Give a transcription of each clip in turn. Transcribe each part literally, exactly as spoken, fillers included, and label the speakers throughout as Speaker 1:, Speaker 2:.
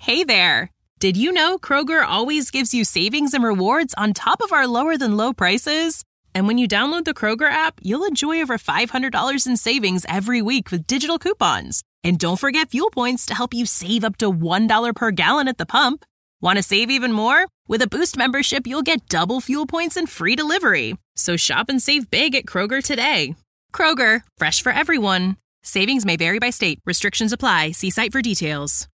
Speaker 1: Hey there! Did you know Kroger always gives you savings and rewards on top of our lower-than-low prices? And when you download the Kroger app, you'll enjoy over five hundred dollars in savings every week with digital coupons. And don't forget fuel points to help you save up to one dollar per gallon at the pump. Want to save even more? With a Boost membership, you'll get double fuel points and free delivery. So shop and save big at Kroger today. Kroger, fresh for everyone. Savings may vary by state. Restrictions apply. See site for details.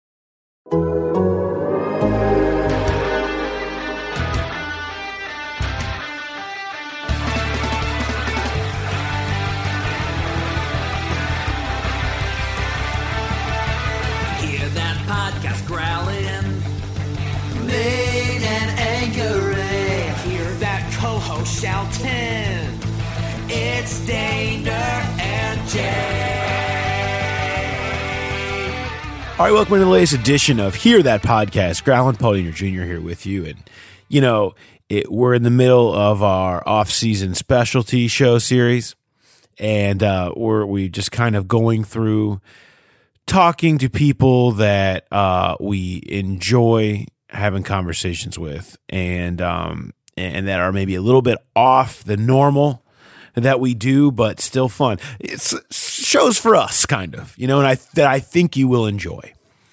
Speaker 2: Podcast growling, Maine and Anchorage. Hear that co-host shouting, it's Daner and Jay.
Speaker 3: All right, welcome to the latest edition of Hear That Podcast. Growling, Paul Dehner Junior here with you. And, you know, it, we're in the middle of our off-season specialty show series, and uh, we're we just kind of going through talking to people that uh, we enjoy having conversations with, and um, and that are maybe a little bit off the normal that we do, but still fun. It's shows for us, kind of, you know, and I that I think you will enjoy.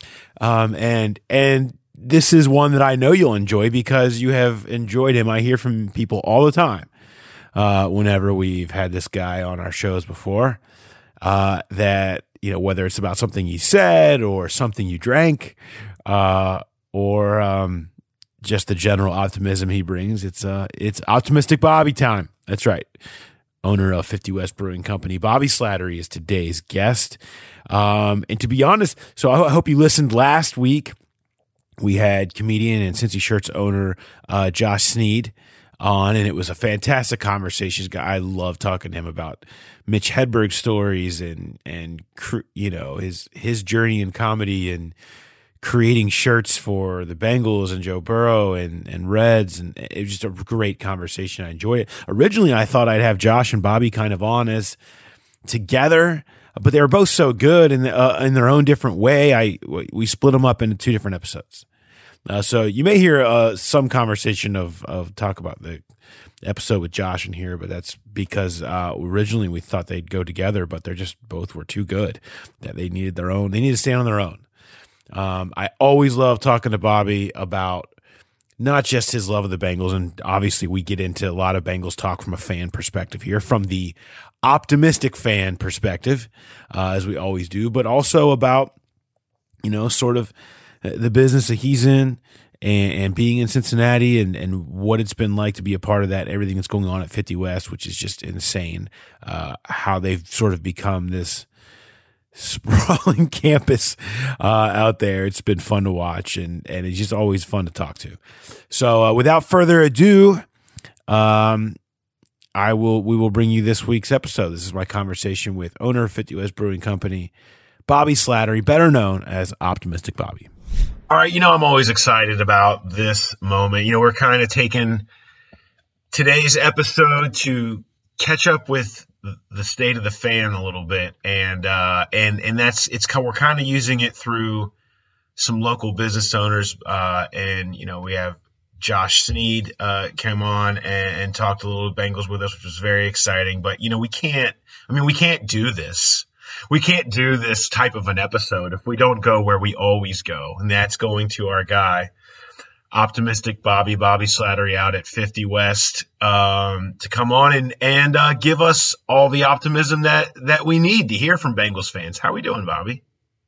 Speaker 3: Um, and and this is one that I know you'll enjoy because you have enjoyed him. I hear from people all the time uh, whenever we've had this guy on our shows before uh, that. You know, whether it's about something you said or something you drank, uh, or um, just the general optimism he brings. It's uh, it's Optimistic Bobby time. That's right. Owner of fifty West Brewing Company, Bobby Slattery, is today's guest. Um, and to be honest, so I, I hope you listened last week. We had comedian and Cincy Shirts owner uh, Josh Sneed on, and it was a fantastic conversation. I love talking to him about Mitch Hedberg stories and and you know his his journey in comedy and creating shirts for the Bengals and Joe Burrow and and Reds, and it was just a great conversation. I enjoyed it. Originally, I thought I'd have Josh and Bobby kind of on as together, but they were both so good in the, uh, in their own different way. I we split them up into two different episodes. Uh, so you may hear uh, some conversation of of talk about the episode with Josh in here, but that's because uh, originally we thought they'd go together, but they're just both were too good that they needed their own. They need to stand on their own. Um, I always love talking to Bobby about not just his love of the Bengals, and obviously we get into a lot of Bengals talk from a fan perspective here, from the optimistic fan perspective, uh, as we always do, but also about, you know, sort of the business that he's in and, and being in Cincinnati and, and what it's been like to be a part of that, everything that's going on at fifty West, which is just insane, uh, how they've sort of become this sprawling campus uh, out there. It's been fun to watch, and, and it's just always fun to talk to. So uh, without further ado, um, I will we will bring you this week's episode. This is my conversation with owner of fifty West Brewing Company, Bobby Slattery, better known as Optimistic Bobby. All right, you know, I'm always excited about this moment. You know, we're kind of taking today's episode to catch up with the state of the fan a little bit, and uh, and and that's it's we're kind of using it through some local business owners, uh, and you know, we have Josh Sneed uh, came on and, and talked a little Bengals with us, which was very exciting. But you know, we can't. I mean, we can't do this. We can't do this type of an episode if we don't go where we always go, and that's going to our guy, Optimistic Bobby, Bobby Slattery, out at fifty West, um, to come on and and uh, give us all the optimism that that we need to hear from Bengals fans. How are we doing, Bobby?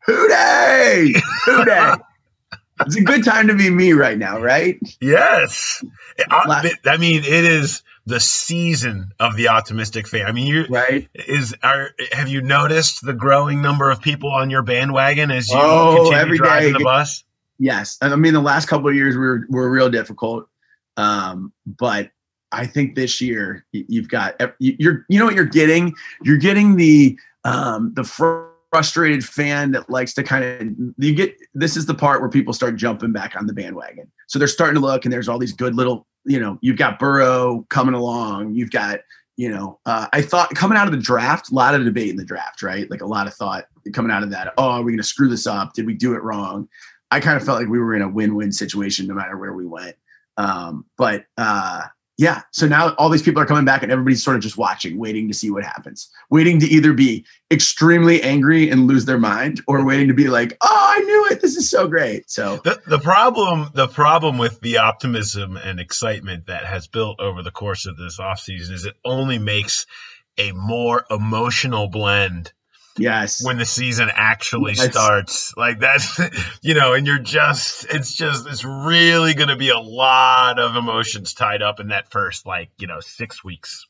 Speaker 4: Hooday! Hooday! It's a good time to be me right now, right?
Speaker 3: Yes. I, I mean, it is the season of the optimistic fan. I mean, you
Speaker 4: right?
Speaker 3: Is are have you noticed the growing number of people on your bandwagon as you
Speaker 4: oh,
Speaker 3: continue
Speaker 4: every
Speaker 3: driving
Speaker 4: day.
Speaker 3: the bus?
Speaker 4: Yes, I mean the last couple of years were were real difficult, um, but I think this year you've got you're you know what you're getting. You're getting the um, the frustrated fan that likes to kind of you get. This is the part where people start jumping back on the bandwagon. So they're starting to look, and there's all these good little. You know, you've got Burrow coming along. You've got, you know, uh, I thought coming out of the draft, a lot of debate in the draft, right? Like a lot of thought coming out of that. Oh, are we going to screw this up? Did we do it wrong? I kind of felt like we were in a win-win situation no matter where we went. Um, but uh, yeah, so now all these people are coming back and everybody's sort of just watching, waiting to see what happens, waiting to either be extremely angry and lose their mind or waiting to be like, oh, I knew it. This is so great. So
Speaker 5: the, the problem, the problem with the optimism and excitement that has built over the course of this offseason is it only makes a more emotional blend.
Speaker 4: Yes.
Speaker 5: When the season actually
Speaker 4: yes.
Speaker 5: starts, like that's, you know, and you're just, it's just, it's really going to be a lot of emotions tied up in that first, like, you know, six weeks.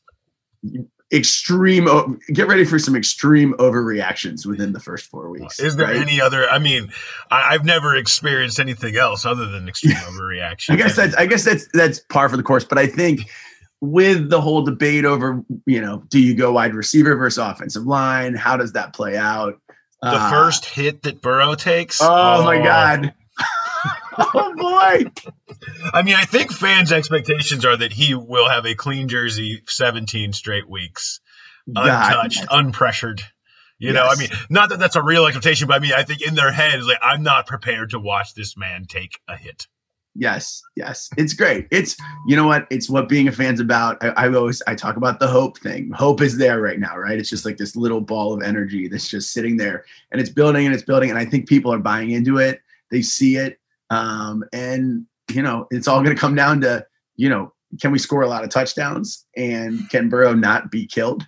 Speaker 4: Extreme, get ready for some extreme overreactions within the first four weeks.
Speaker 5: Is there
Speaker 4: right?
Speaker 5: any other, I mean, I, I've never experienced anything else other than extreme overreaction.
Speaker 4: I guess that's, I guess that's, that's par for the course, but I think with the whole debate over, you know, do you go wide receiver versus offensive line? How does that play out?
Speaker 5: The
Speaker 4: uh,
Speaker 5: first hit that Burrow takes.
Speaker 4: Oh, oh. my God. Oh boy.
Speaker 5: I mean, I think fans' expectations are that he will have a clean jersey seventeen straight weeks, untouched, God. unpressured. You yes. know, I mean, not that that's a real expectation, but I mean, I think in their head, like, I'm not prepared to watch this man take a hit.
Speaker 4: Yes, yes. It's great. It's, you know what? It's what being a fan's about. I, I always, I talk about the hope thing. Hope is there right now, right? It's just like this little ball of energy that's just sitting there and it's building and it's building. And I think people are buying into it. They see it. Um, and, you know, it's all going to come down to, you know, can we score a lot of touchdowns and can Burrow not be killed?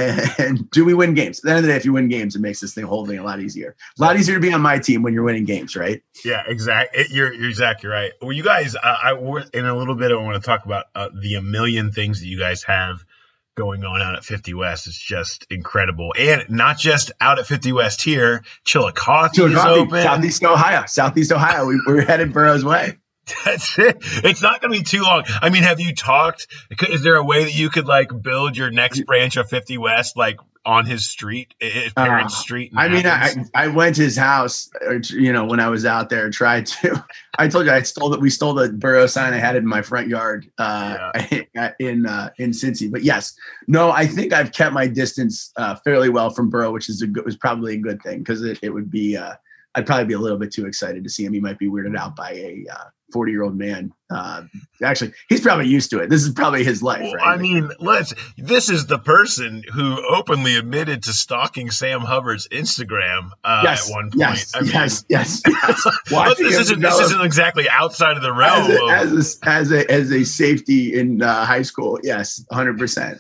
Speaker 4: And do we win games? At the end of the day, if you win games, it makes this thing whole thing a lot easier. A lot easier to be on my team when you're winning games, right?
Speaker 5: Yeah, exactly. You're, you're exactly right. Well, you guys, uh, I in a little bit, I want to talk about uh, the a million things that you guys have going on out at fifty West. It's just incredible. And not just out at fifty West here, Chillicothe, Chillicothe is open.
Speaker 4: Southeast Ohio. Southeast Ohio. We, we're headed Burrow's way.
Speaker 5: That's it. It's not going to be too long. I mean, have you talked? Is there a way that you could like build your next branch of fifty West, like on his street, his parents' uh, street?
Speaker 4: I mean, I, I went to his house, you know, when I was out there, tried to, I told you I stole that. We stole the Burrow sign. I had it in my front yard uh, yeah. in, uh, in Cincy, but yes, no, I think I've kept my distance uh, fairly well from Burrow, which is a good, was probably a good thing. Cause it, it would be, uh, I'd probably be a little bit too excited to see him. He might be weirded out by a uh, forty-year-old man. Uh, actually, he's probably used to it. This is probably his life,
Speaker 5: well,
Speaker 4: right?
Speaker 5: I mean, let's. This is the person who openly admitted to stalking Sam Hubbard's Instagram uh,
Speaker 4: yes,
Speaker 5: at one point.
Speaker 4: Yes,
Speaker 5: I mean,
Speaker 4: yes, yes, yes.
Speaker 5: But this isn't, this isn't exactly outside of the realm.
Speaker 4: As a, as a, as a, as a safety in uh, high school, yes, one hundred percent.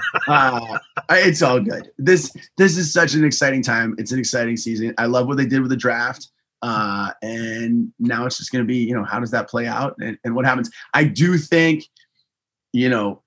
Speaker 4: Uh, it's all good. This this is such an exciting time. It's an exciting season. I love what they did with the draft. Uh, and now it's just going to be, you know, how does that play out and, and what happens? I do think, you know,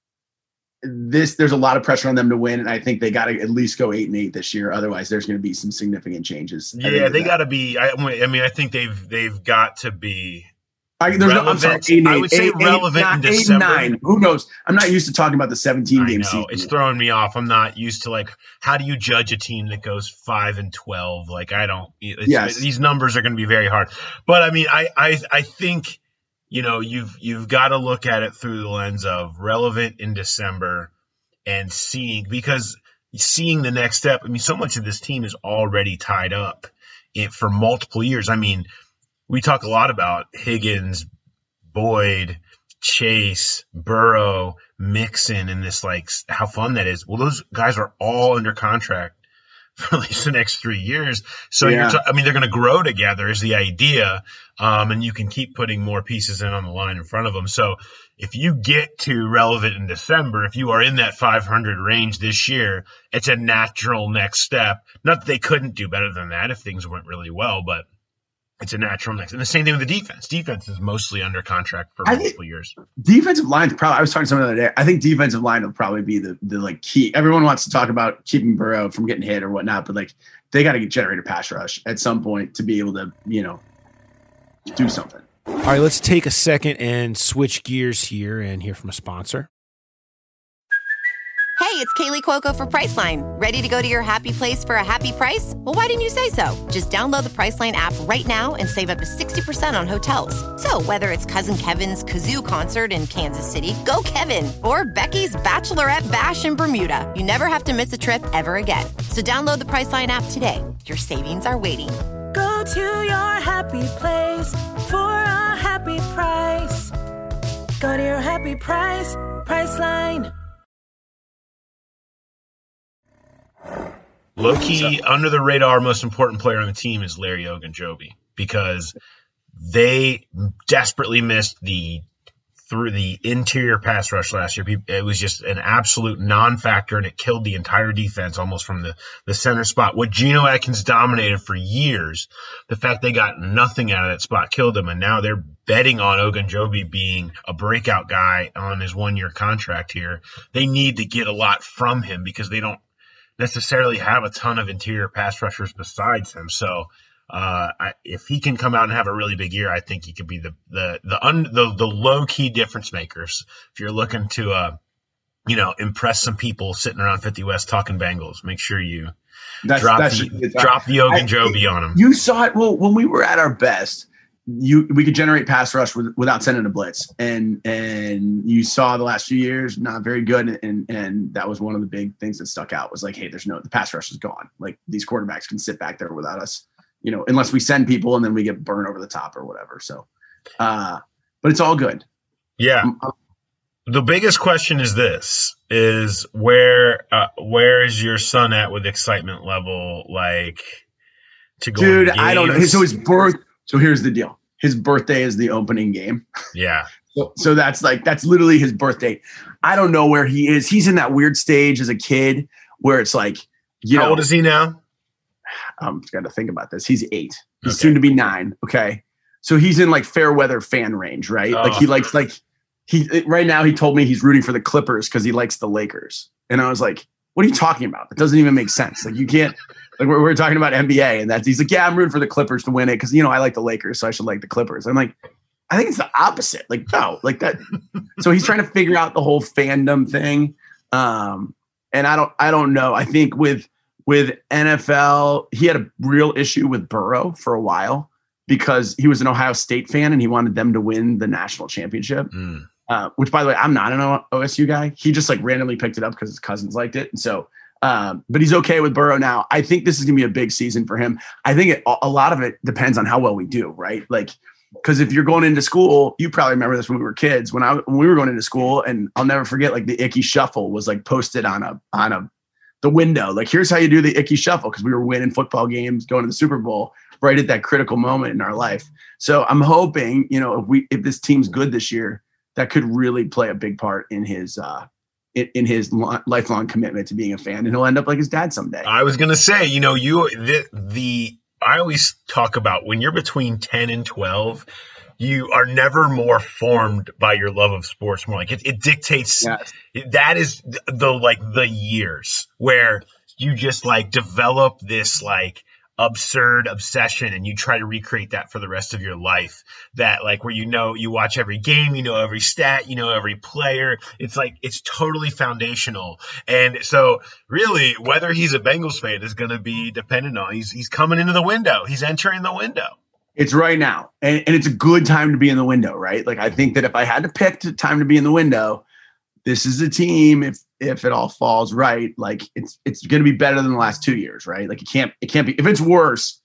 Speaker 4: this, there's a lot of pressure on them to win. And I think they got to at least go eight and eight this year. Otherwise there's going to be some significant changes.
Speaker 5: Yeah. They got to be, I, I mean, I think they've, they've got to be
Speaker 4: I, there's no, I'm sorry, eight,
Speaker 5: I would say
Speaker 4: eight,
Speaker 5: relevant
Speaker 4: eight,
Speaker 5: in December.
Speaker 4: Eight, nine. Who knows? I'm not used to talking about the seventeen game season.
Speaker 5: It's throwing me off. I'm not used to like, how do you judge a team that goes five and twelve? Like I don't. It's,
Speaker 4: yes.
Speaker 5: These numbers are going to be very hard. But I mean, I, I I think you know you've you've got to look at it through the lens of relevant in December and seeing because seeing the next step. I mean, so much of this team is already tied up in, for multiple years. I mean, we talk a lot about Higgins, Boyd, Chase, Burrow, Mixon, and this like how fun that is. Well, those guys are all under contract for at least the next three years. So
Speaker 4: yeah.
Speaker 5: you're, t- I mean, they're going to grow together is the idea, um, and you can keep putting more pieces in on the line in front of them. So if you get to relevant in December, if you are in that five hundred range this year, it's a natural next step. Not that they couldn't do better than that if things went really well, but it's a natural next. And the same thing with the defense. Defense is mostly under contract for multiple years.
Speaker 4: Defensive line, probably. I was talking to someone the other day. I think defensive line will probably be the the like key. Everyone wants to talk about keeping Burrow from getting hit or whatnot, but like they got to get generate a pass rush at some point to be able to, you know, do something.
Speaker 3: All right, let's take a second and switch gears here and hear from a sponsor.
Speaker 6: Hey, it's Kaylee Cuoco for Priceline. Ready to go to your happy place for a happy price? Well, why didn't you say so? Just download the Priceline app right now and save up to sixty percent on hotels. So whether it's Cousin Kevin's Kazoo Concert in Kansas City, go Kevin, or Becky's Bachelorette Bash in Bermuda, you never have to miss a trip ever again. So download the Priceline app today. Your savings are waiting.
Speaker 2: Go
Speaker 7: Go to your happy place for a happy price. Go to your happy price, Priceline.
Speaker 5: Low-key, under the radar, most important player on the team is Larry Ogunjobi because they desperately missed the through the interior pass rush last year. It was just an absolute non-factor, and it killed the entire defense almost from the, the center spot. What Geno Atkins dominated for years, the fact they got nothing out of that spot killed them, and now they're betting on Ogunjobi being a breakout guy on his one-year contract here. They need to get a lot from him because they don't necessarily have a ton of interior pass rushers besides him. So uh, I, if he can come out and have a really big year, I think he could be the the the un, the, the low key difference makers. If you're looking to uh, you know impress some people sitting around fifty West talking Bengals, make sure you
Speaker 4: That's,
Speaker 5: drop
Speaker 4: that's
Speaker 5: the, drop the Ogunjobi on him.
Speaker 4: You saw it. Well, when we were at our best, you we could generate pass rush with, without sending a blitz, and and you saw the last few years not very good, and and that was one of the big things that stuck out was like, hey, there's no the pass rush is gone. Like these quarterbacks can sit back there without us, you know, unless we send people and then we get burned over the top or whatever. So, uh, but it's all good.
Speaker 5: Yeah.
Speaker 4: Um,
Speaker 5: the biggest question is this: is where uh, where is your son at with excitement level? Like to go,
Speaker 4: dude, I don't know. So his birth. So here's the deal. His birthday is the opening game.
Speaker 5: Yeah.
Speaker 4: So, so that's like, that's literally his birthday. I don't know where he is. He's in that weird stage as a kid where it's like, you
Speaker 5: How
Speaker 4: know,
Speaker 5: old is he now?
Speaker 4: I'm got to think about this. He's eight. He's
Speaker 5: Okay.
Speaker 4: soon to be nine. Okay. So he's in like fair weather fan range, right?
Speaker 5: Oh.
Speaker 4: Like he likes, like he, right now he told me he's rooting for the Clippers because he likes the Lakers. And I was like, what are you talking about? That doesn't even make sense. Like you can't, like we're, we're talking about N B A and that's, he's like, yeah, I'm rooting for the Clippers to win it. Cause you know, I like the Lakers, so I should like the Clippers. I'm like, I think it's the opposite. Like, no, like that. So he's trying to figure out the whole fandom thing. Um, and I don't, I don't know. I think with, with N F L, he had a real issue with Burrow for a while because he was an Ohio State fan and he wanted them to win the national championship.
Speaker 5: Mm.
Speaker 4: Uh, which, by the way, I'm not an O S U guy. He just like randomly picked it up because his cousins liked it. And so, um, but he's okay with Burrow now. I think this is going to be a big season for him. I think it, a lot of it depends on how well we do, right? Like, because if you're going into school, you probably remember this when we were kids. When I when we were going into school, and I'll never forget, like the Icky Shuffle was like posted on a on a the window. Like, here's how you do the Icky Shuffle because we were winning football games, going to the Super Bowl right at that critical moment in our life. So I'm hoping, you know, if we if this team's good this year, that could really play a big part in his uh, in, in his lo- lifelong commitment to being a fan, and he'll end up like his dad someday.
Speaker 5: I was gonna say, you know, you the, the I always talk about when you're between ten and twelve, you are never more formed by your love of sports. More like it, it dictates.
Speaker 4: Yes.
Speaker 5: It, that is the, the like the years where you just like develop this like absurd obsession and you try to recreate that for the rest of your life. That like where you know you watch every game, you know every stat, you know every player. It's like it's totally foundational. And so really whether he's a Bengals fan is going to be dependent on he's he's coming into the window. He's entering the window.
Speaker 4: It's right now. And, and it's a good time to be in the window, right? Like I think that if I had to pick the time to be in the window, this is a team, if if it all falls right, like it's it's going to be better than the last two years, right? Like it can't it can't be. If it's worse,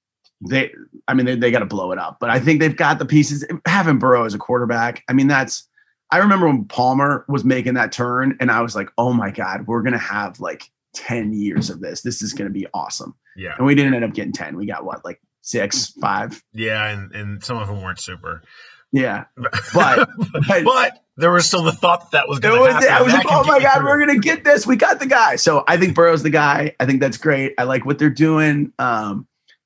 Speaker 4: they I mean they they got to blow it up. But I think they've got the pieces. Having Burrow as a quarterback, I mean that's. I remember when Palmer was making that turn, and I was like, oh my god, we're going to have like ten years of this. This is going to be awesome.
Speaker 5: Yeah,
Speaker 4: and we didn't end up getting ten. We got what, like six, five.
Speaker 5: Yeah, and and some of them weren't super.
Speaker 4: Yeah, but
Speaker 5: but, but there was still the thought that, that was going to happen.
Speaker 4: I was like, oh my God,
Speaker 5: through.
Speaker 4: we're going to get this. We got the guy. So I think Burrow's the guy. I think that's great. I like what they're doing. Um,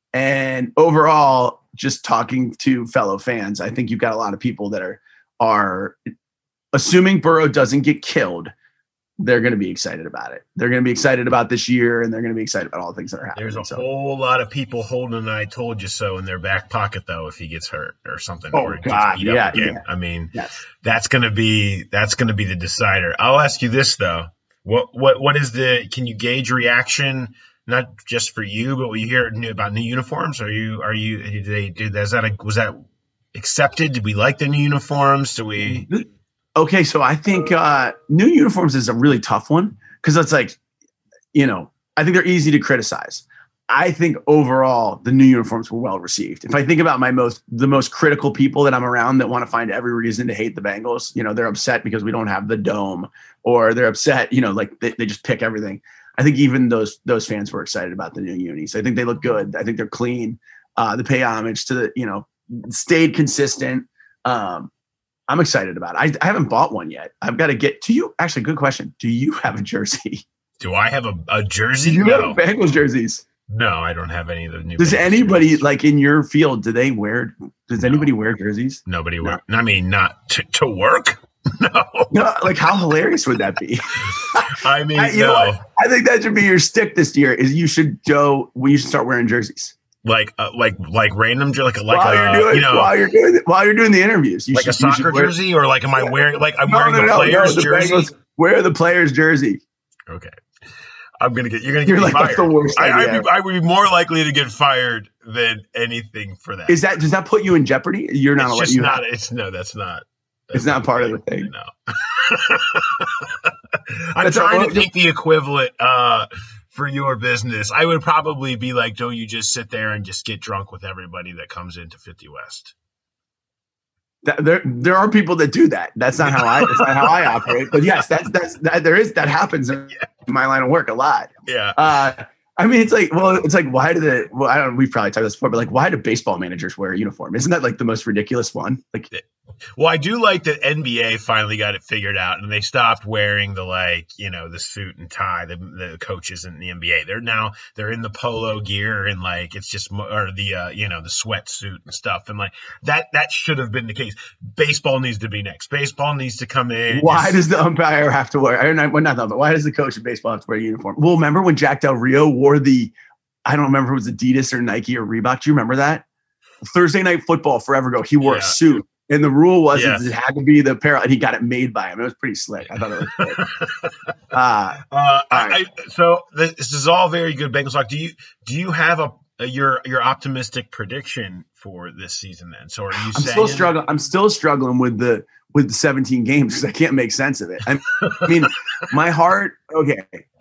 Speaker 4: and overall, just talking to fellow fans, I think you've got a lot of people that are, are assuming Burrow doesn't get killed. They're going to be excited about it. They're going to be excited about this year, and they're going to be excited about all the things that are happening.
Speaker 5: There's a
Speaker 4: so.
Speaker 5: whole lot of people holding an "I told you so" in their back pocket, though, if he gets hurt or something.
Speaker 4: Oh
Speaker 5: or
Speaker 4: God, yeah,
Speaker 5: yeah.
Speaker 4: yeah.
Speaker 5: I mean,
Speaker 4: yes.
Speaker 5: that's going to be that's going to be the decider. I'll ask you this though: what what what is the? Can you gauge reaction? Not just for you, but when you hear new, about new uniforms, are you are you did they did is that a, was that accepted? Did we like the new uniforms? Do we?
Speaker 4: Okay, so I think uh, new uniforms is a really tough one because it's like, you know, I think they're easy to criticize. I think overall the new uniforms were well received. If I think about my most the most critical people that I'm around that want to find every reason to hate the Bengals, you know, they're upset because we don't have the dome, or they're upset, you know, like they, they just pick everything. I think even those those fans were excited about the new unis. I think they look good. I think they're clean. Uh, they pay homage to the, you know, stayed consistent. Um, I'm excited about it. I, I haven't bought one yet. I've got to get to you. Actually, good question. Do you have a jersey?
Speaker 5: Do I have a, a jersey?
Speaker 4: Do you
Speaker 5: no.
Speaker 4: have Bengals jerseys?
Speaker 5: No, I don't have any of the new.
Speaker 4: Does
Speaker 5: Bengals
Speaker 4: anybody
Speaker 5: jerseys.
Speaker 4: like in your field? Do they wear? Does
Speaker 5: No.
Speaker 4: anybody wear jerseys?
Speaker 5: Nobody
Speaker 4: No.
Speaker 5: work. I mean, not to, to work. No.
Speaker 4: No, like how hilarious would that be?
Speaker 5: I mean,
Speaker 4: I, you
Speaker 5: no.
Speaker 4: know what? I think that should be your stick this year. Is you should Joe. We you should start wearing jerseys
Speaker 5: Like, uh, like, like random, jer- like, like,
Speaker 4: while
Speaker 5: a,
Speaker 4: you're doing
Speaker 5: you know,
Speaker 4: while you're doing while you're doing the interviews. You
Speaker 5: like
Speaker 4: should,
Speaker 5: a soccer
Speaker 4: you should wear,
Speaker 5: jersey, or like, am I wearing, like, I'm
Speaker 4: No,
Speaker 5: wearing
Speaker 4: no,
Speaker 5: the
Speaker 4: no,
Speaker 5: player's
Speaker 4: no, the
Speaker 5: jersey?
Speaker 4: Bengals, wear the player's jersey.
Speaker 5: Okay. I'm gonna get. You're gonna get
Speaker 4: You're
Speaker 5: me
Speaker 4: like,
Speaker 5: fired.
Speaker 4: that's the worst
Speaker 5: I,
Speaker 4: idea
Speaker 5: I'd be, I would be more likely to get fired than anything for that.
Speaker 4: Is that does that put you in jeopardy? You're not.
Speaker 5: It's
Speaker 4: allowed,
Speaker 5: just
Speaker 4: you
Speaker 5: not.
Speaker 4: have-
Speaker 5: It's no. That's not. That's
Speaker 4: It's not part of the thing.
Speaker 5: No. I'm
Speaker 4: That's
Speaker 5: trying
Speaker 4: all-
Speaker 5: to think the equivalent uh, for your business. I would probably be like, don't you just sit there and just get drunk with everybody that comes into fifty West?
Speaker 4: That, there, there are people that do that. That's not how I. That's not how I operate. But yes, that's that's that. There is that happens in my line of work a lot.
Speaker 5: Yeah.
Speaker 4: Uh, I mean, it's like, well, it's like, why do the? Well, I don't. We've probably talked about this before, but like, why do baseball managers wear a uniform? Isn't that like the most ridiculous one? Like,
Speaker 5: Well, I do like that N B A finally got it figured out, and they stopped wearing the like, you know, the suit and tie. The, the coaches in the N B A, they're now they're in the polo gear and like it's just mo- or the uh, you know the sweatsuit and stuff, and like that that should have been the case. Baseball needs to be next. Baseball needs to come in.
Speaker 4: why
Speaker 5: Just-
Speaker 4: does the umpire have to wear? I don't know, well, not the umpire. Why does the coach of baseball have to wear a uniform? Well, remember when Jack Del Rio wore the? I don't remember if it was Adidas or Nike or Reebok. Do you remember that? Thursday Night Football forever ago. He wore
Speaker 5: Yeah.
Speaker 4: a suit. And the rule was
Speaker 5: Yeah.
Speaker 4: it had to be the apparel, and he got it made by him. It was pretty slick. I thought it was good. uh,
Speaker 5: Uh, I,
Speaker 4: right.
Speaker 5: I, so this is all very good Bengals talk. Do you do you have a, a your your optimistic prediction for this season then? So are you
Speaker 4: I'm
Speaker 5: saying
Speaker 4: still struggling. I'm still struggling with the with the seventeen games because I can't make sense of it. I, I mean, my heart. Okay,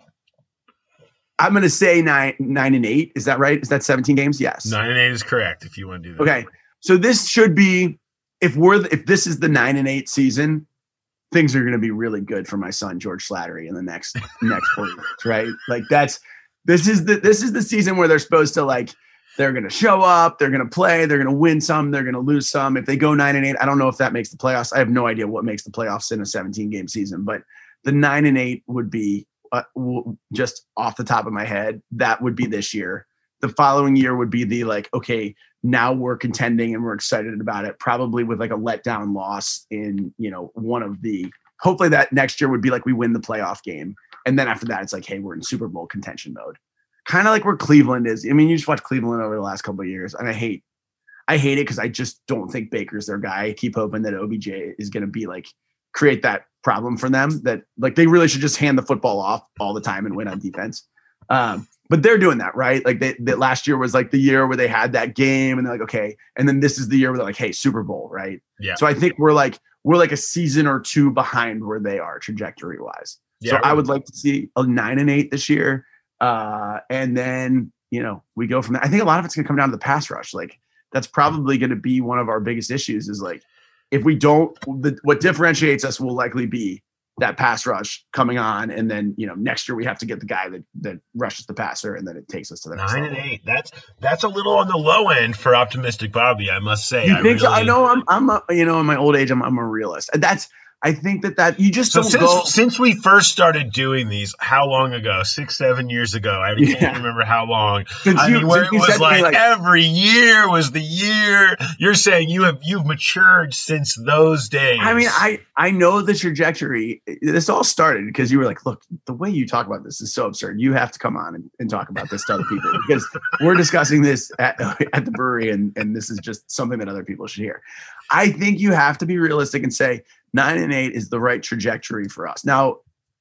Speaker 4: I'm going to say nine nine and eight. Is that right? Is that seventeen games? Yes.
Speaker 5: nine and eight is correct if you want to do that?
Speaker 4: Okay, so this should be if we're if this is the nine and eight season, things are going to be really good for my son George Slattery in the next next four years, right? Like that's this is the this is the season where they're supposed to like they're going to show up, they're going to play, they're going to win some, they're going to lose some. If they go nine and eight, I don't know if that makes the playoffs. I have no idea what makes the playoffs in a seventeen game season, but the nine and eight would be uh, w- just off the top of my head. That would be this year. The following year would be the like, okay, now we're contending and we're excited about it, probably with like a letdown loss in, you know, one of the, hopefully that next year would be like we win the playoff game. And then after that, it's like, hey, we're in Super Bowl contention mode. Kind of like where Cleveland is. I mean, you just watch Cleveland over the last couple of years. And I hate, I hate it because I just don't think Baker's their guy. I keep hoping that O B J is going to be like, create that problem for them that like they really should just hand the football off all the time and win on defense. Um, but they're doing that, right? Like they, that last year was like the year where they had that game and they're like, okay. And then this is the year where they're like, hey, Super Bowl, right?
Speaker 5: Yeah.
Speaker 4: So I think we're like, we're like a season or two behind where they are trajectory wise.
Speaker 5: Yeah,
Speaker 4: so I would like to see a nine and eight this year. Uh, and then, you know, we go from there. I think a lot of it's going to come down to the pass rush. Like that's probably going to be one of our biggest issues is like, if we don't, the, what differentiates us will likely be that pass rush coming on. And then, you know, next year we have to get the guy that, that rushes the passer and then it takes us to the next
Speaker 5: Nine and
Speaker 4: level.
Speaker 5: eight. That's that's a little on the low end for optimistic Bobby, I must say.
Speaker 4: You
Speaker 5: I
Speaker 4: think so?
Speaker 5: really-
Speaker 4: I know I'm, I'm, a, you know, in my old age, I'm, I'm a realist. And that's, I think that that you just
Speaker 5: So
Speaker 4: don't
Speaker 5: since
Speaker 4: go.
Speaker 5: since we first started doing these, how long ago? Six, seven years ago. I can't
Speaker 4: Yeah.
Speaker 5: remember how long.
Speaker 4: Since
Speaker 5: I
Speaker 4: you-
Speaker 5: mean, where
Speaker 4: since
Speaker 5: it
Speaker 4: you
Speaker 5: was
Speaker 4: said to me,
Speaker 5: like,
Speaker 4: like-
Speaker 5: every year was the year. You're saying you have you've matured since those days.
Speaker 4: I mean, I, I know the trajectory. This all started because you were like, look, the way you talk about this is so absurd. You have to come on and, and talk about this to other people because we're discussing this at, at the brewery and, and this is just something that other people should hear. I think you have to be realistic and say nine and eight is the right trajectory for us. Now,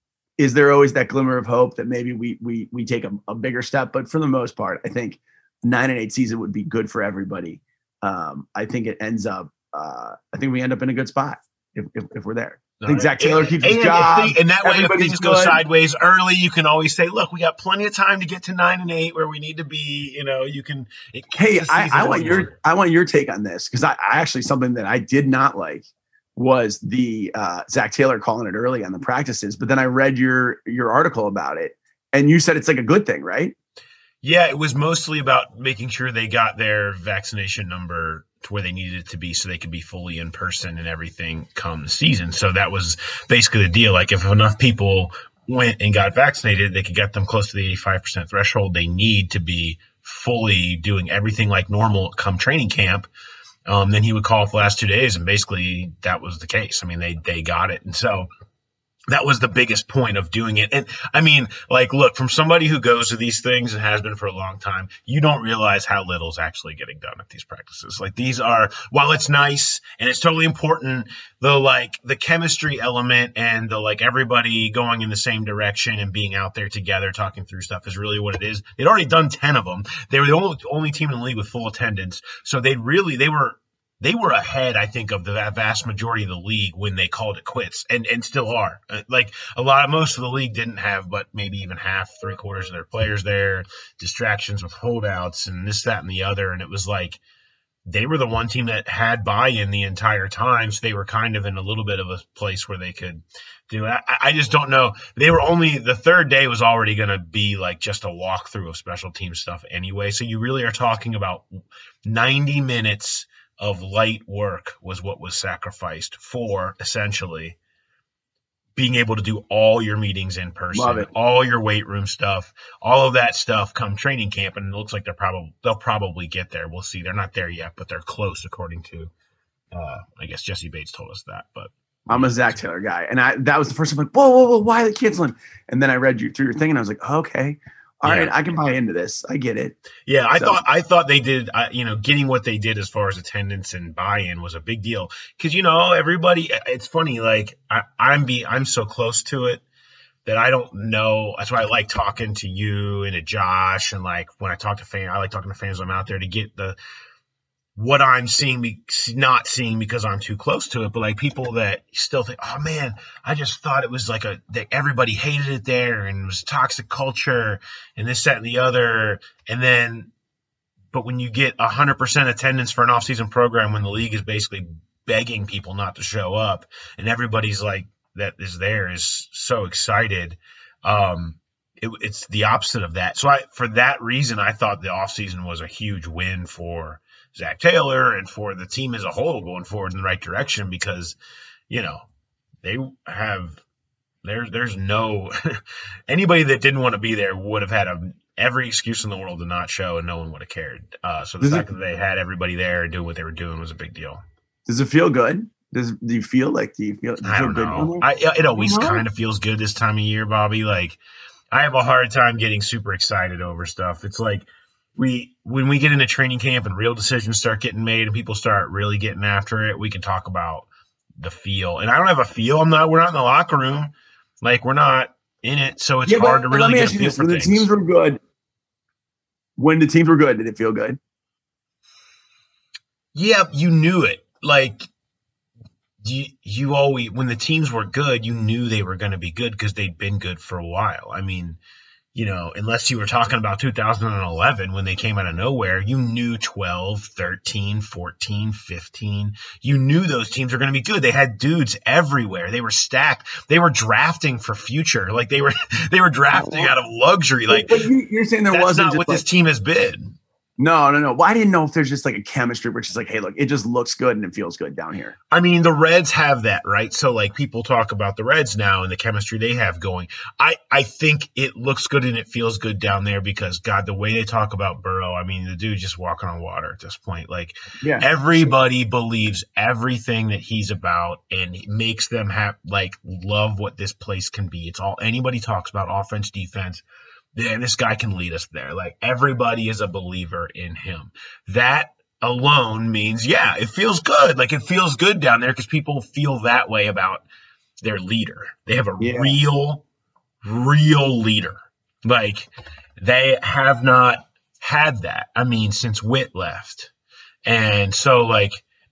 Speaker 4: is there always that glimmer of hope that maybe we we we take a, a bigger step? But for the most part, I think nine and eight season would be good for everybody. Um, I think it ends up. Uh, I think we end up in a good spot if, if if we're there. I think Zach Taylor keeps his
Speaker 5: and,
Speaker 4: job.
Speaker 5: And, and that way, if
Speaker 4: Everybody's
Speaker 5: things go
Speaker 4: good.
Speaker 5: sideways early, you can always say, "Look, we got plenty of time to get to nine and eight where we need to be." You know, you can. It keeps
Speaker 4: Hey,
Speaker 5: the
Speaker 4: I,
Speaker 5: season
Speaker 4: I want your
Speaker 5: longer.
Speaker 4: I want your take on this because I, I actually something that I did not like was the uh, Zach Taylor calling it early on the practices, but then I read your your article about it, and you said it's like a good thing, right?
Speaker 5: Yeah, it was mostly about making sure they got their vaccination number to where they needed it to be so they could be fully in person and everything come the season. So that was basically the deal. Like if enough people went and got vaccinated, they could get them close to the eighty-five percent threshold they need to be fully doing everything like normal come training camp. Um, then he would call for the last two days, and basically that was the case. I mean, they they got it. And so that was the biggest point of doing it. And I mean, like, look, from somebody who goes to these things and has been for a long time, you don't realize how little is actually getting done at these practices. Like these are, while it's nice and it's totally important, the like the chemistry element and the like everybody going in the same direction and being out there together talking through stuff is really what it is. They'd already done ten of them. They were the only, only team in the league with full attendance. So they really, they were, They were ahead, I think, of the vast majority of the league when they called it quits, and, and still are. Like a lot of most of the league didn't have, but maybe even half, three quarters of their players there, distractions with holdouts and this, that, and the other. And it was like they were the one team that had buy-in the entire time, so they were kind of in a little bit of a place where they could do it. I, I just don't know. They were only the third day was already going to be like just a walkthrough of special team stuff anyway. So you really are talking about ninety minutes of light work was what was sacrificed for essentially being able to do all your meetings in person, all your weight room stuff, all of that stuff come training camp. And it looks like they're probably, they'll probably get there. We'll see. They're not there yet, but they're close according to, uh, I guess Jesse Bates told us that, but
Speaker 4: I'm a Zach Taylor guy. And I, that was the first time I'm like, whoa, whoa, whoa, why are they canceling? And then I read you through your thing and I was like, okay, all
Speaker 5: Yeah.
Speaker 4: right, I can buy into this. I get it.
Speaker 5: Yeah, I
Speaker 4: So-
Speaker 5: thought I thought they did. Uh, you know, getting what they did as far as attendance and buy-in was a big deal because you know everybody. It's funny, like I, I'm be I'm so close to it that I don't know. That's why I like talking to you and to Josh, and like when I talk to fans, I like talking to fans when I'm out there to get the what I'm seeing, be, not seeing because I'm too close to it, but like people that still think, oh man, I just thought it was like a, that everybody hated it there and it was toxic culture and this, that, and the other. And then, but when you get a hundred percent attendance for an off-season program, when the league is basically begging people not to show up and everybody's like, that is there is so excited. Um, it, it's the opposite of that. So I, for that reason, I thought the offseason was a huge win for Zach Taylor and for the team as a whole going forward in the right direction because, you know, they have there's there's no anybody that didn't want to be there would have had a, every excuse in the world to not show and no one would have cared. Uh, so the
Speaker 4: Does
Speaker 5: fact
Speaker 4: it-
Speaker 5: that they had everybody there and doing what they were doing was a big deal.
Speaker 4: Does it feel good? Does do you feel like do you feel, do you
Speaker 5: I
Speaker 4: feel
Speaker 5: don't
Speaker 4: good?
Speaker 5: know.
Speaker 4: down there?
Speaker 5: I, it always
Speaker 4: You know?
Speaker 5: kind of feels good this time of year, Bobby. Like I have a hard time getting super excited over stuff. It's like we when we get into training camp and real decisions start getting made and people start really getting after it, we can talk about the feel. And I don't have a feel. I'm not. We're not in the locker room. Like we're not in it, so it's
Speaker 4: Yeah, but-
Speaker 5: hard to
Speaker 4: but
Speaker 5: really
Speaker 4: let me
Speaker 5: get
Speaker 4: ask
Speaker 5: a
Speaker 4: you
Speaker 5: feel
Speaker 4: this:
Speaker 5: for
Speaker 4: when the
Speaker 5: things.
Speaker 4: teams were good, when the teams were good, did it feel good?
Speaker 5: Yeah, you knew it. Like you, you always when the teams were good, you knew they were going to be good because they'd been good for a while. I mean, you know, unless you were talking about two thousand eleven when they came out of nowhere, you knew twelve, thirteen, fourteen, fifteen. You knew those teams were going to be good. They had dudes everywhere. They were stacked. They were drafting for future. Like they were they were drafting out of luxury. Like
Speaker 4: but you, you're saying there
Speaker 5: that's
Speaker 4: wasn't
Speaker 5: not
Speaker 4: just
Speaker 5: what
Speaker 4: like,
Speaker 5: this team has been.
Speaker 4: no, no, no. Well, I didn't know if there's just like a chemistry where it's just like, hey, look, it just looks good and it feels good down here.
Speaker 5: I mean, the Reds have that, right? So, like, people talk about the Reds now and the chemistry they have going. I, I think it looks good and it feels good down there because, God, the way they talk about Burrow, I mean, the dude's just walking on water at this point. Like,
Speaker 4: Yeah.
Speaker 5: everybody believes everything that he's about and it makes them have, like, love what this place can be. It's all anybody talks about, offense, defense. Yeah, this guy can lead us there. Like, everybody is a believer in him. That alone means, yeah, it feels good. Like, it feels good down there because people feel that way about their leader. They have a
Speaker 4: Yeah.
Speaker 5: real, real leader. Like, they have not had that, I mean, since Witt left. And so, like,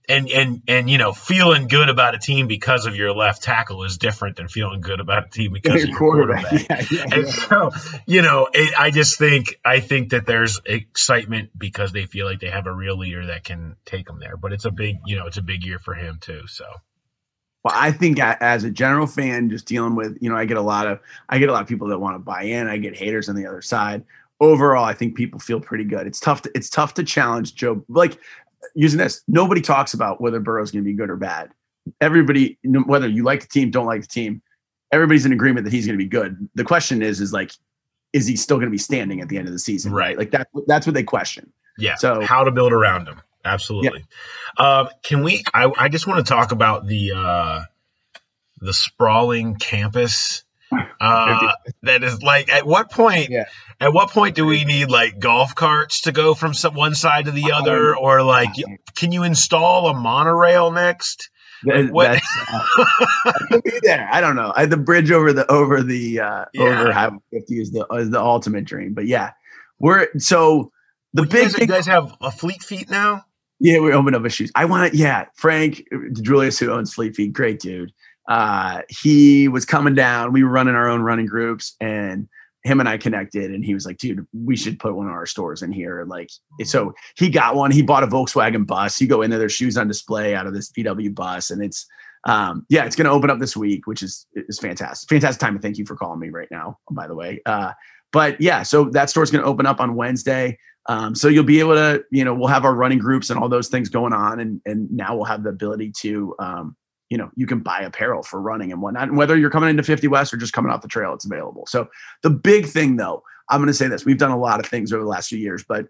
Speaker 5: and and and you know, feeling good about a team because of your left tackle is different than feeling good about a team because of your quarterback. quarterback. Yeah, yeah, and yeah. so, you know, it, I just think I think that there's excitement because they feel like they have a real leader that can take them there. But it's a big, you know, it's a big year for him too. So.
Speaker 4: Well, I think as a general fan, just dealing with, you know, I get a lot of, I get a lot of people that want to buy in. I get haters on the other side. Overall, I think people feel pretty good. It's tough to, it's tough to challenge Joe. Like using this, nobody talks about whether Burrow's going to be good or bad. Everybody, whether you like the team, don't like the team, everybody's in agreement that he's going to be good. The question is, is like, is he still going to be standing at the end of the season?
Speaker 5: Right.
Speaker 4: Like that, that's what they question.
Speaker 5: Yeah.
Speaker 4: So
Speaker 5: how to build around him. Absolutely. Yeah. Um, can we, I, I just want to talk about the, uh, the sprawling campus. Uh, that is like, at what point, yeah. at what point do we need like golf carts to go from some, one side to the other? Or like, can you install a monorail next?
Speaker 4: That,
Speaker 5: what?
Speaker 4: That's, uh, I could be there. I don't know. I, the bridge over the, over the, uh, yeah. over Highway fifty is the, is the ultimate dream, but yeah, we're, so the
Speaker 5: well,
Speaker 4: big
Speaker 5: you guys,
Speaker 4: thing,
Speaker 5: you guys have a Fleet Feet now?
Speaker 4: Yeah. We opened up a shoes. I want to, yeah. Frank Julius, who owns Fleet Feet, great dude. Uh, he was coming down. We were running our own running groups, and him and I connected. And he was like, "Dude, we should put one of our stores in here." And like, so he got one. He bought a Volkswagen bus. You go in there, there's shoes on display out of this V W bus, and it's, um, yeah, it's going to open up this week, which is is fantastic. Fantastic time. And thank you for calling me right now, by the way. Uh, but yeah, so that store's going to open up on Wednesday. Um, so you'll be able to, you know, we'll have our running groups and all those things going on, and and now we'll have the ability to. Um, you know, you can buy apparel for running and whatnot. And whether you're coming into fifty West or just coming off the trail, it's available. So the big thing though, I'm going to say this, we've done a lot of things over the last few years, but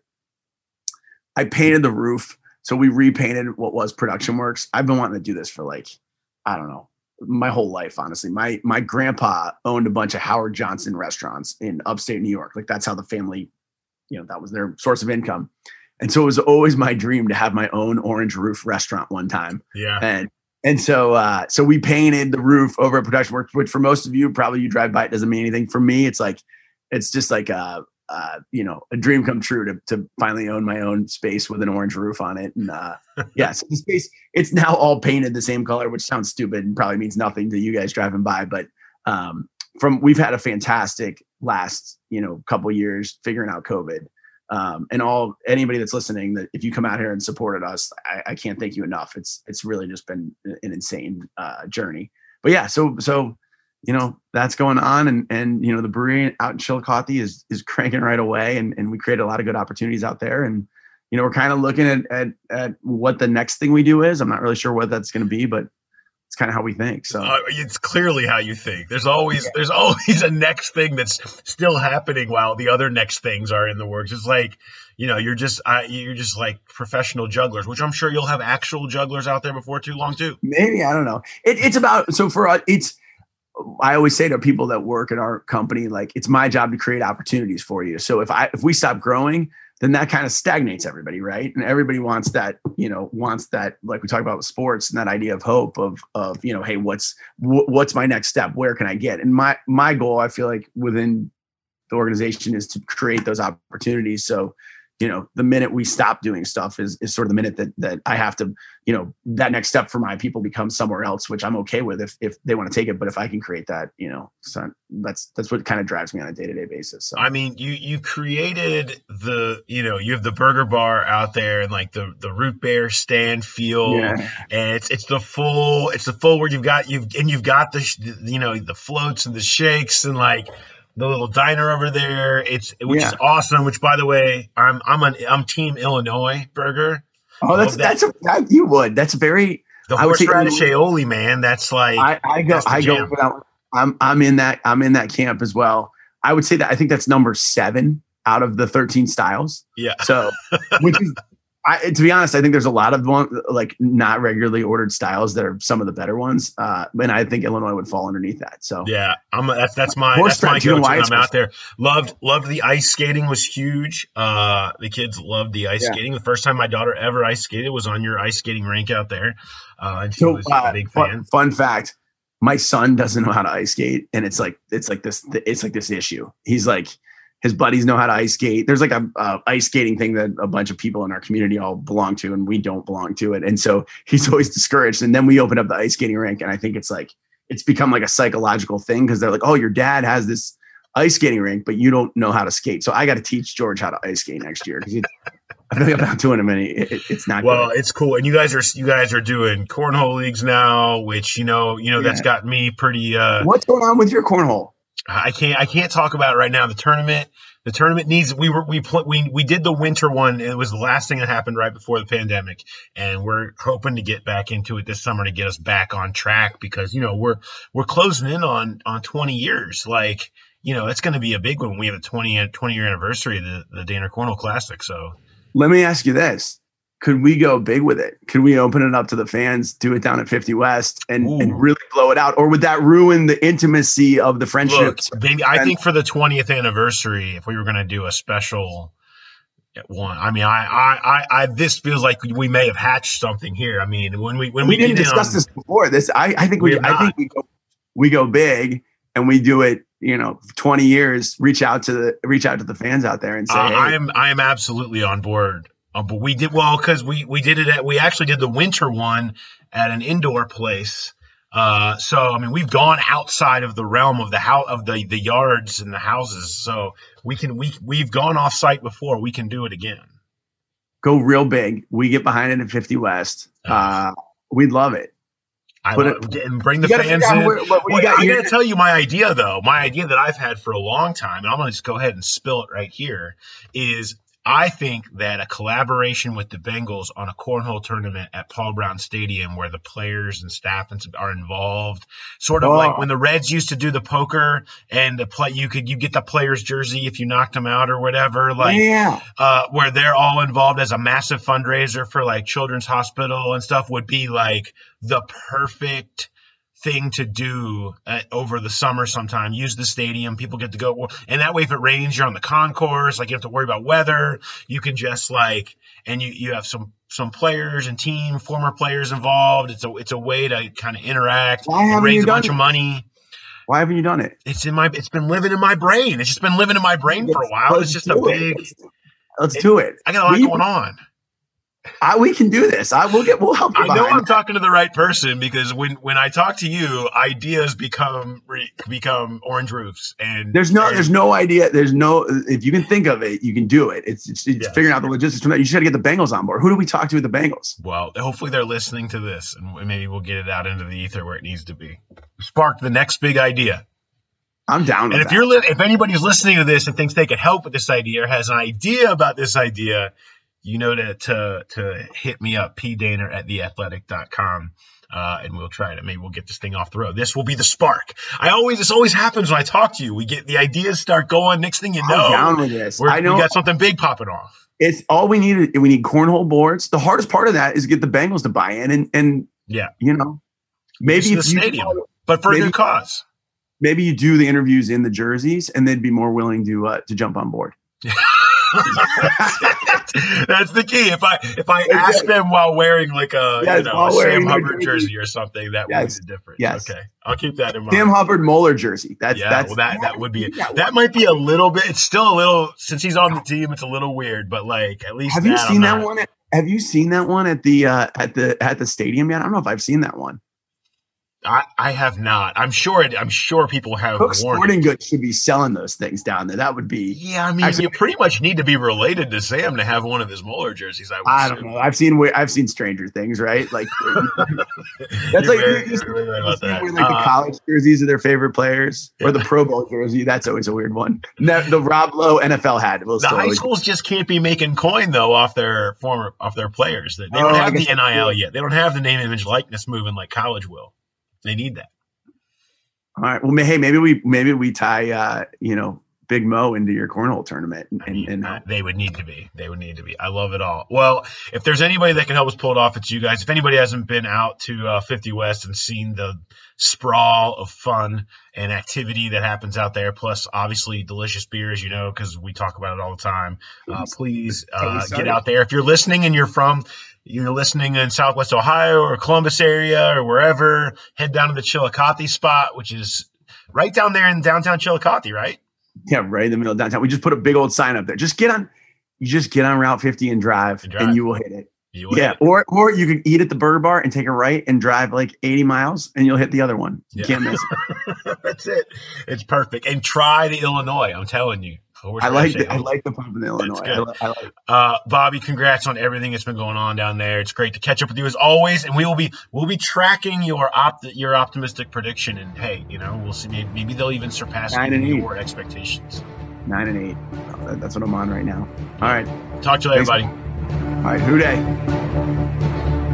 Speaker 4: I painted the roof. So we repainted what was Production Works. I've been wanting to do this for like, I don't know, my whole life, honestly. My, my grandpa owned a bunch of Howard Johnson restaurants in upstate New York. Like that's how the family, you know, that was their source of income. And so it was always my dream to have my own orange roof restaurant one time.
Speaker 5: Yeah.
Speaker 4: And And so, uh, so we painted the roof over at Production Works, which for most of you, probably you drive by, it doesn't mean anything. For me, it's like, it's just like a, uh, you know, a dream come true to to finally own my own space with an orange roof on it. And uh, yeah, so the space, it's now all painted the same color, which sounds stupid and probably means nothing to you guys driving by. But um, from we've had a fantastic last, you know, couple years figuring out COVID. Um, and all anybody that's listening, that if you come out here and supported us, I, I can't thank you enough. It's it's really just been an insane uh, journey. But yeah, so so you know that's going on, and and you know the brewery out in Chillicothe is is cranking right away, and and we created a lot of good opportunities out there, and you know we're kind of looking at at at what the next thing we do is. I'm not really sure what that's going to be, but it's kind of how we think. So
Speaker 5: uh, it's clearly how you think. There's always yeah. there's always a next thing that's still happening while the other next things are in the works. It's like, you know, you're just uh, you're just like professional jugglers, which I'm sure you'll have actual jugglers out there before too long too.
Speaker 4: Maybe, I don't know. It, it's about so for us, it's. I always say to people that work at our company, like it's my job to create opportunities for you. So if I if we stop growing, then that kind of stagnates everybody, right? And everybody wants that, you know, wants that, like we talk about with sports and that idea of hope of, of, you know, hey, what's, wh- what's my next step? Where can I get? And my, my goal, I feel like within the organization is to create those opportunities. So, you know, the minute we stop doing stuff is, is sort of the minute that, that I have to, you know, that next step for my people becomes somewhere else, which I'm okay with if, if they want to take it. But if I can create that, you know, so that's, that's what kind of drives me on a day-to-day basis. So.
Speaker 5: I mean, you, you created the, you know, you have the burger bar out there and like the, the root beer stand feel, yeah. and it's, it's the full, it's the full where you've got, you've, and you've got the, you know, the floats and the shakes and like, the little diner over there, it's which yeah. is awesome. Which, by the way, I'm I'm an I'm Team Illinois burger.
Speaker 4: Oh, that's that. that's a that, you would. That's very
Speaker 5: the horseradish aioli, man. That's like
Speaker 4: I, I go I jam. go for that. I'm I'm in that I'm in that camp as well. I would say that I think that's number seven out of the thirteen styles.
Speaker 5: Yeah.
Speaker 4: So, which is. I, to be honest, I think there's a lot of one, like not regularly ordered styles that are some of the better ones, uh, and I think Illinois would fall underneath that. So
Speaker 5: yeah, I'm that's that's my Horse that's my go-to. I'm out there. Loved loved the ice skating was huge. Uh, the kids loved the ice yeah. skating. The first time my daughter ever ice skated was on your ice skating rink out there, uh, and she
Speaker 4: so,
Speaker 5: was
Speaker 4: uh,
Speaker 5: a big
Speaker 4: fun,
Speaker 5: fan.
Speaker 4: Fun fact: my son doesn't know how to ice skate, and it's like it's like this it's like this issue. He's like. His buddies know how to ice skate. There's like a, a ice skating thing that a bunch of people in our community all belong to, and we don't belong to it. And so he's always discouraged. And then we open up the ice skating rink, and I think it's like it's become like a psychological thing because they're like, oh, your dad has this ice skating rink, but you don't know how to skate. So I got to teach George how to ice skate next year because I feel like I'm not doing him any. It, it's not.
Speaker 5: Well,
Speaker 4: good.
Speaker 5: It's cool, and you guys are you guys are doing cornhole leagues now, which you know you know
Speaker 4: Yeah.
Speaker 5: that's got me pretty. Uh,
Speaker 4: What's going on with your cornhole?
Speaker 5: I can't I can't talk about it right now. The tournament the tournament needs we were we pl- we we did the winter one. It was the last thing that happened right before the pandemic, and we're hoping to get back into it this summer to get us back on track because you know we're we're closing in on on twenty years. Like you know it's going to be a big one. We have a twenty year anniversary of the, the Dana Cornhole Classic. So
Speaker 4: Let me ask you this. Could we go big with it? Could we open it up to the fans, do it down at fifty West and, and really blow it out? Or would that ruin the intimacy of the
Speaker 5: look,
Speaker 4: friendships?
Speaker 5: maybe I
Speaker 4: And-
Speaker 5: think for the twentieth anniversary, if we were going to do a special one, I mean, I, I, I, I, this feels like we may have hatched something here. I mean, when we when
Speaker 4: we,
Speaker 5: we,
Speaker 4: didn't
Speaker 5: get in
Speaker 4: discuss
Speaker 5: on-
Speaker 4: this before. This I, I think we,
Speaker 5: We have
Speaker 4: I think
Speaker 5: not.
Speaker 4: we go we go big and we do it, you know, twenty years, reach out to the reach out to the fans out there and say,
Speaker 5: Uh,
Speaker 4: hey,
Speaker 5: I am I am absolutely on board. Uh, but we did well because we we did it at we actually did the winter one at an indoor place. Uh, so I mean we've gone outside of the realm of the house of the the yards and the houses. So we can we we've gone off site before. We can do it again.
Speaker 4: go real big. We get behind it at fifty West. Uh, we'd love it.
Speaker 5: I
Speaker 4: Put
Speaker 5: love,
Speaker 4: it-
Speaker 5: and bring the
Speaker 4: You gotta
Speaker 5: fans
Speaker 4: figure out
Speaker 5: in.
Speaker 4: where- what- what you
Speaker 5: Well,
Speaker 4: got
Speaker 5: I
Speaker 4: here.
Speaker 5: gotta tell you my idea though. My idea that I've had for a long time, and I'm gonna just go ahead and spill it right here, is I think that a collaboration with the Bengals on a cornhole tournament at Paul Brown Stadium where the players and staff and are involved, sort of
Speaker 4: Oh.
Speaker 5: like when the Reds used to do the poker and the play, you could you get the player's jersey if you knocked them out or whatever, like
Speaker 4: yeah.
Speaker 5: uh, where they're all involved as a massive fundraiser for like Children's Hospital and stuff would be like the perfect thing to do uh, over the summer sometime. Use the stadium, people get to go, and that way if it rains you're on the concourse, like you have to worry about weather. You can just like, and you you have some some players and team former players involved. It's a it's a way to kind of interact
Speaker 4: Why
Speaker 5: and
Speaker 4: haven't
Speaker 5: raise
Speaker 4: you
Speaker 5: a
Speaker 4: done
Speaker 5: bunch
Speaker 4: it?
Speaker 5: of money.
Speaker 4: Why haven't you done it?
Speaker 5: It's in my it's been living in my brain. It's just been living in my brain for a while.
Speaker 4: Let's
Speaker 5: It's just a
Speaker 4: do it.
Speaker 5: big
Speaker 4: Let's, let's do it.
Speaker 5: I got a lot
Speaker 4: We-
Speaker 5: going on.
Speaker 4: I, we can do this. I will get. We'll help you.
Speaker 5: I know
Speaker 4: behind
Speaker 5: I'm
Speaker 4: it.
Speaker 5: talking to the right person because when, when I talk to you, ideas become re, become orange roofs. And
Speaker 4: There's no.
Speaker 5: and-
Speaker 4: There's no idea. There's no. If you can think of it, you can do it. It's it's, it's
Speaker 5: Yes.
Speaker 4: figuring out the logistics from that. You just got to get the Bengals on board. Who do we talk to at the Bengals?
Speaker 5: well, hopefully they're listening to this, and maybe we'll get it out into the ether where it needs to be. Spark the next big idea.
Speaker 4: I'm down with
Speaker 5: And if
Speaker 4: that.
Speaker 5: you're li- if anybody's listening to this and thinks they could help with this idea or has an idea about this idea, you know to to to hit me up, pdaner at the athletic dot com. Uh, and we'll try it. Maybe we'll get this thing off the road. This will be the spark. I always, this always happens when I talk to you. We get the ideas start going. Next thing you know,
Speaker 4: I'm down with this.
Speaker 5: we're,
Speaker 4: I know.
Speaker 5: we got something big popping off.
Speaker 4: It's all we need. We need cornhole boards. The hardest part of that is get the Bengals to buy in, and and
Speaker 5: Yeah,
Speaker 4: you know, maybe
Speaker 5: Use
Speaker 4: if
Speaker 5: the
Speaker 4: you
Speaker 5: stadium, but for a
Speaker 4: maybe-
Speaker 5: good cause.
Speaker 4: maybe you do the interviews in the jerseys, and they'd be more willing to uh, to jump on board.
Speaker 5: That's the key. If I if I ask them while wearing like a
Speaker 4: Yes,
Speaker 5: you know
Speaker 4: while
Speaker 5: a
Speaker 4: wearing
Speaker 5: Sam
Speaker 4: their
Speaker 5: Hubbard
Speaker 4: jersey.
Speaker 5: jersey or something, that
Speaker 4: Yes,
Speaker 5: would be the difference.
Speaker 4: yes.
Speaker 5: Okay, I'll keep that in mind.
Speaker 4: Sam Hubbard Moeller jersey. That's
Speaker 5: yeah,
Speaker 4: that's
Speaker 5: well, that that would be
Speaker 4: Yeah,
Speaker 5: that might be a little bit. It's still a little since he's on the team. It's a little weird, but like at least
Speaker 4: Have you
Speaker 5: that,
Speaker 4: seen
Speaker 5: I'm
Speaker 4: that
Speaker 5: not-
Speaker 4: one? At, have you seen that one at the uh, at the at the stadium yet? I don't know if I've seen that one.
Speaker 5: I, I have not. I'm sure. It, I'm sure people have
Speaker 4: Cook
Speaker 5: worn
Speaker 4: Sporting
Speaker 5: it.
Speaker 4: Goods should be selling those things down there. That would be.
Speaker 5: Yeah, I mean,
Speaker 4: Actually-
Speaker 5: you pretty much need to be related to Sam to have one of his Moeller jerseys. I, would
Speaker 4: I don't
Speaker 5: assume.
Speaker 4: know. I've seen wa- I've seen Stranger Things, right? Like that's
Speaker 5: You're
Speaker 4: like
Speaker 5: very-
Speaker 4: you, you,
Speaker 5: you're very right
Speaker 4: you
Speaker 5: about
Speaker 4: see
Speaker 5: that.
Speaker 4: where like the
Speaker 5: Uh,
Speaker 4: college jerseys of their favorite players, or the Pro Bowl jersey. That's always a weird one. No, the Rob Lowe N F L hat will
Speaker 5: The
Speaker 4: still
Speaker 5: high
Speaker 4: always.
Speaker 5: schools just can't be making coin though off their former off their players. They, they
Speaker 4: Oh,
Speaker 5: don't
Speaker 4: I
Speaker 5: have
Speaker 4: guess
Speaker 5: the N I L
Speaker 4: that's
Speaker 5: yet. They don't have the name, image, likeness moving like college will. They need that.
Speaker 4: All right. Well, may- hey, maybe we maybe we tie uh, you know Big Mo into your cornhole tournament, and,
Speaker 5: I mean,
Speaker 4: and
Speaker 5: uh, they would need to be. They would need to be. I love it all. Well, if there's anybody that can help us pull it off, it's you guys. If anybody hasn't been out to uh, fifty West and seen the sprawl of fun and activity that happens out there, plus obviously delicious beers, you know, because we talk about it all the time, uh, please uh, get out there. If you're listening and you're from you're listening in Southwest Ohio or Columbus area or wherever, head down to the Chillicothe spot, which is right down there in downtown Chillicothe, right?
Speaker 4: Yeah, right in the middle of downtown. We just put a big old sign up there. Just get on, you just get on Route fifty and drive, and, drive. and you will hit it. You will yeah, hit it. or or you could eat at the Burger Bar and take a right and drive like eighty miles, and you'll hit the other one. You yeah. can't miss
Speaker 5: it. That's it. It's perfect. And try the Illinois. I'm telling you.
Speaker 4: I like the, I like the pump in Illinois. I, li- I like
Speaker 5: uh, Bobby, congrats on everything that's been going on down there. It's great to catch up with you as always, and we will be we'll be tracking your opt your optimistic prediction. And hey, you know, we'll see. Maybe, maybe they'll even surpass your expectations.
Speaker 4: Nine and eight. Oh, that's what I'm on right now. All right.
Speaker 5: Talk to you later, buddy.
Speaker 4: All right. Who day?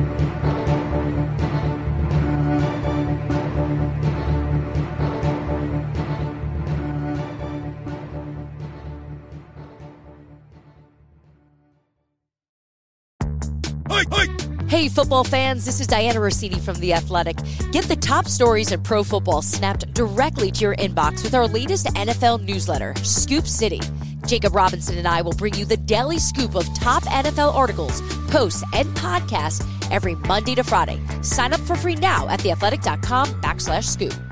Speaker 8: Hey, football fans, this is Diana Rossini from The Athletic. Get the top stories in pro football snapped directly to your inbox with our latest N F L newsletter, Scoop City. Jacob Robinson and I will bring you the daily scoop of top N F L articles, posts, and podcasts every Monday to Friday. Sign up for free now at theathletic.com backslash scoop.